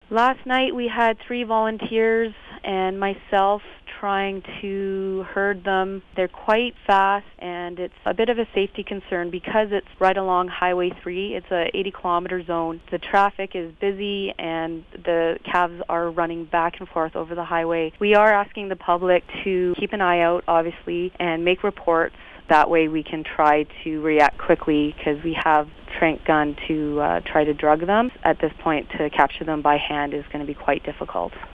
Last night we had 3 volunteers and myself trying to herd them. They're quite fast, and it's a bit of a safety concern because it's right along Highway 3. It's a 80-kilometer zone. The traffic is busy, and the calves are running back and forth over the highway. We are asking the public to keep an eye out, obviously, and make reports. That way we can try to react quickly because we have tranq gun to try to drug them. At this point, to capture them by hand is going to be quite difficult.